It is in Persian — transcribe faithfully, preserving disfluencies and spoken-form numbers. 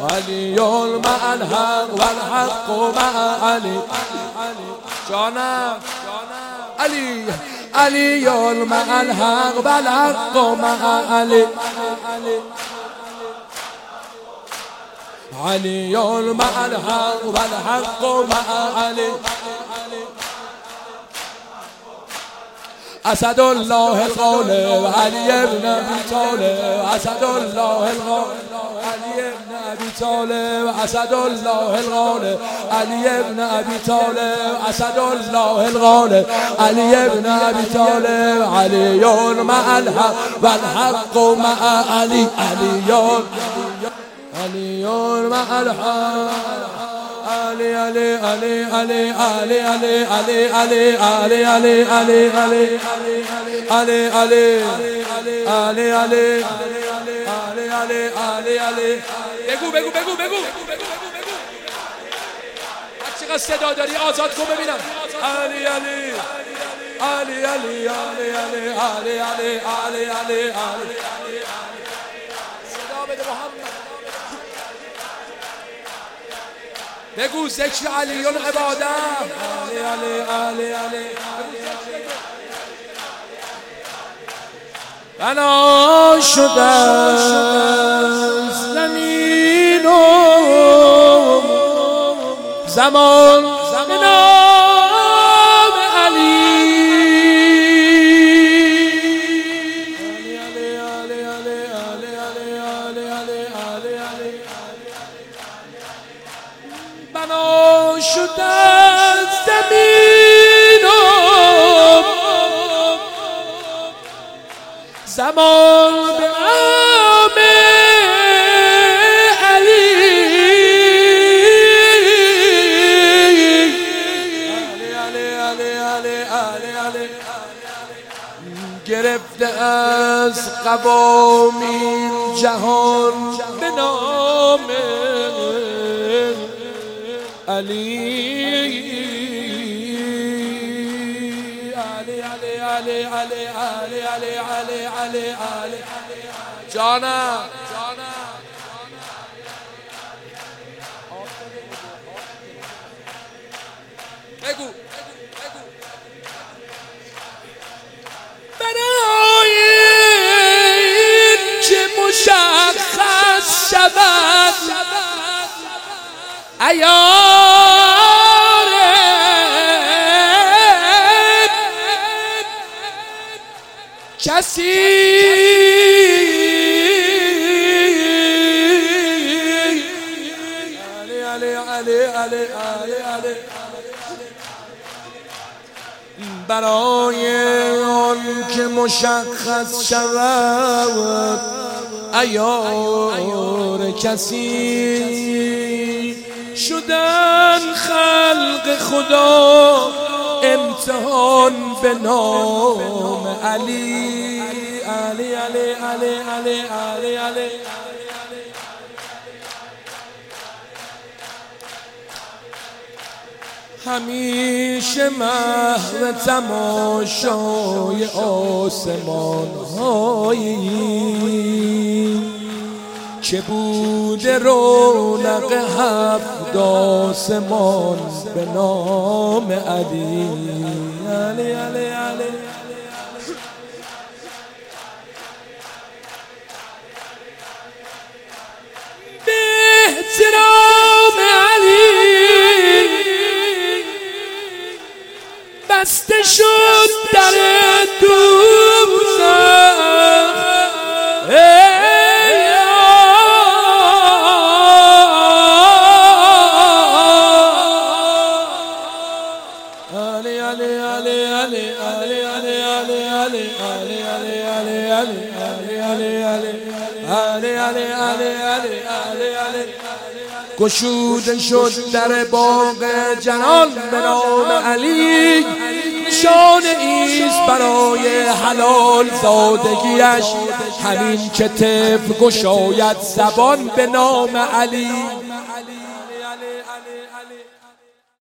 علی مع الحق والحق مع علی جانم علی علی مع الحق والحق مع علی علی مع الحق والحق مع علی اسد الله الغالب علی ابن ابی طالب اسد الله الغالب علی ابن ابی طالب اسد الله الغالب علی ابن ابی طالب اسد الله الغالب علی ابن ابی طالب علی مع الحق والحق مع علی علی علی مع الحق علی علی علی علی علی علی علی علی علی علی علی علی علی علی علی علی علی علی علی بگو بگو بگو بگو چقدر صدا داری آزاد کن ببینم علی علی علی علی علی علی علی علی علی علی علی صدا بده محمد بگو ذکر علیون عباده علی علی علی علی بنا شده زمین و زمان به نام علی بنا شده زمین و زمان به نام علی علی علی علی علی گرفته از قوامین جهان به نام علی علی علی علی علی علی علی علی علی علی جانم بگو برای که مشخص شود عیار کسی علی علی علی علی علی علی برای آن که مشخص شود عیار کسی شدن خلق خدا امتحان به نام علی علی علی علی علی علی علی همیشه محو تماشای آسمان هایی که بوده رونق هفت آسمان به نام علی علی علی علی به احترام علی بسته شد در دوزخ گشوده شد در باغ جنان به نام علی نشان ایست برای حلال زادگیش همین که طفل گشاید زبان به نام علی